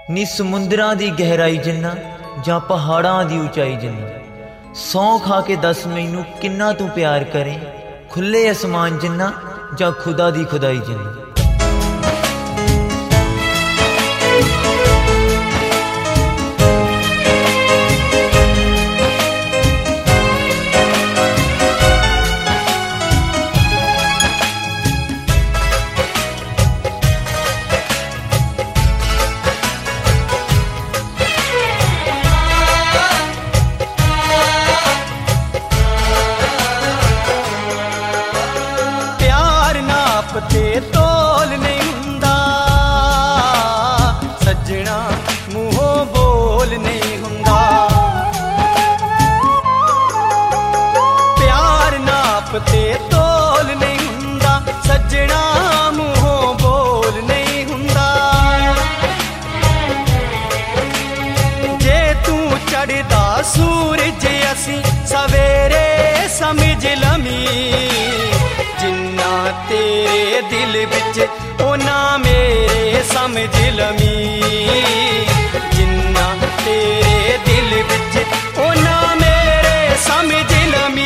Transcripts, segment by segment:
नी समुंदरां दी गहराई जिन्ना जां पहाड़ां दी ऊंचाई जिन्ना, सौ खा के दस मैनू किन्ना तू प्यार करें, खुले आसमान जिन्ना जां खुदा दी खुदाई जिन्ना। ते तोल नहीं हुंदा सजना, मूहों बोल नहीं हुंदा। प्यार नाप ते तोल नहीं हुंदा सजना, मूहों बोल नहीं हुंदा। जे तू चढ़दा सूरज असी सवेरे समझ लमी, जिन्ना तेरे दिल बिच ओना मेरे समझ लमी, जिन्ना तेरे दिल बिच ओना मेरे समझ लमी।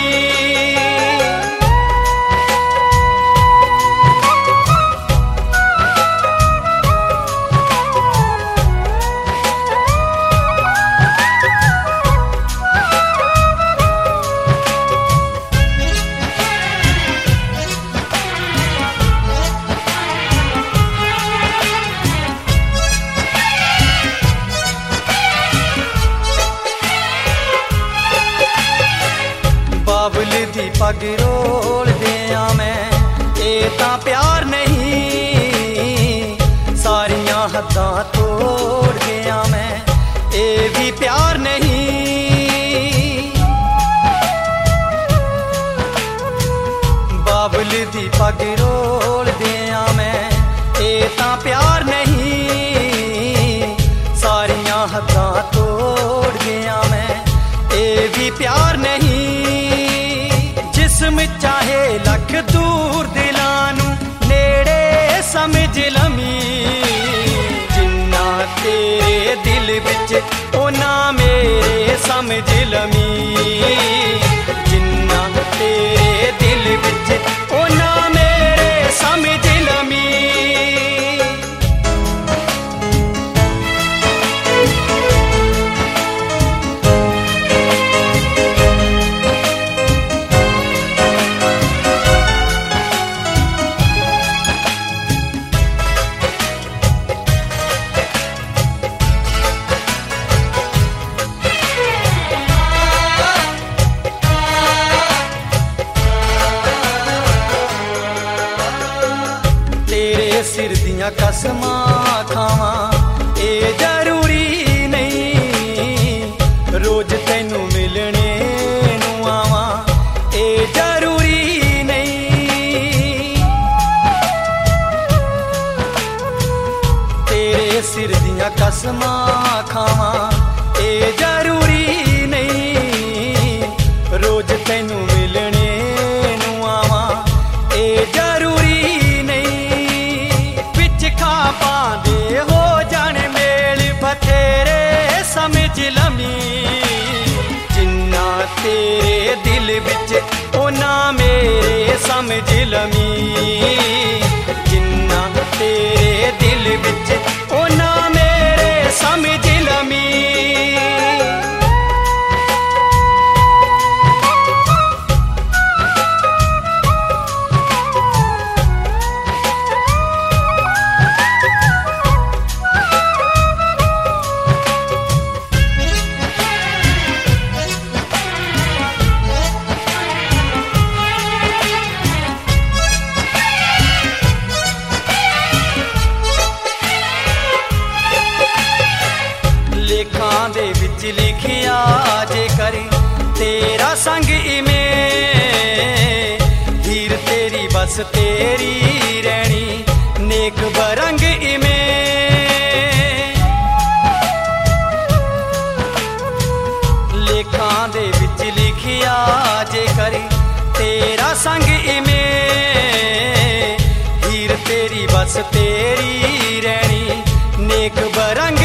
बाबुल दी पग रोल दिया मैं, ये तां प्यार नहीं, सारियां हद्दां तोड़ गया मैं, ये भी प्यार नहीं। बाबुल दी पग रोल दिया मैं, ये तां प्यार नहीं, सारियां हद्दां तोड़ गया मैं, ये भी प्यार नहीं। जिस्म चाहे लख दूर दिलानू नेड़े समझ लमी, जिन्ना तेरे दिल बिच ओना मेरे समझ लमी, जिन्ना तेरे दिल बिच ओना मेरे समझ लमी। सिर दियां कसमां खावां ये जरूरी नहीं, रोज तैनू मिलने नू आवां ये जरूरी नहीं। तेरे सिर दियां कसमां खावां ये जरूरी नहीं, रोज तैनू मिलने नू आवां ये जरूरी पांदे हो जाने मेल बथेरे समझ लमी, जिन्ना तेरे दिल बिच ओना मेरे समझ लमी, जिन्ना तेरे दिल बिच ओना मेरे समझ लमी। लेखां दे विच लिखिया जे करी तेरा संग इमें, हीर तेरी बस तेरी रहनी नेक बरंग इमें। लेखां दे विच लिखिया जे करी तेरा संग इमें, हीर तेरी बस तेरी रहनी नेक बरंग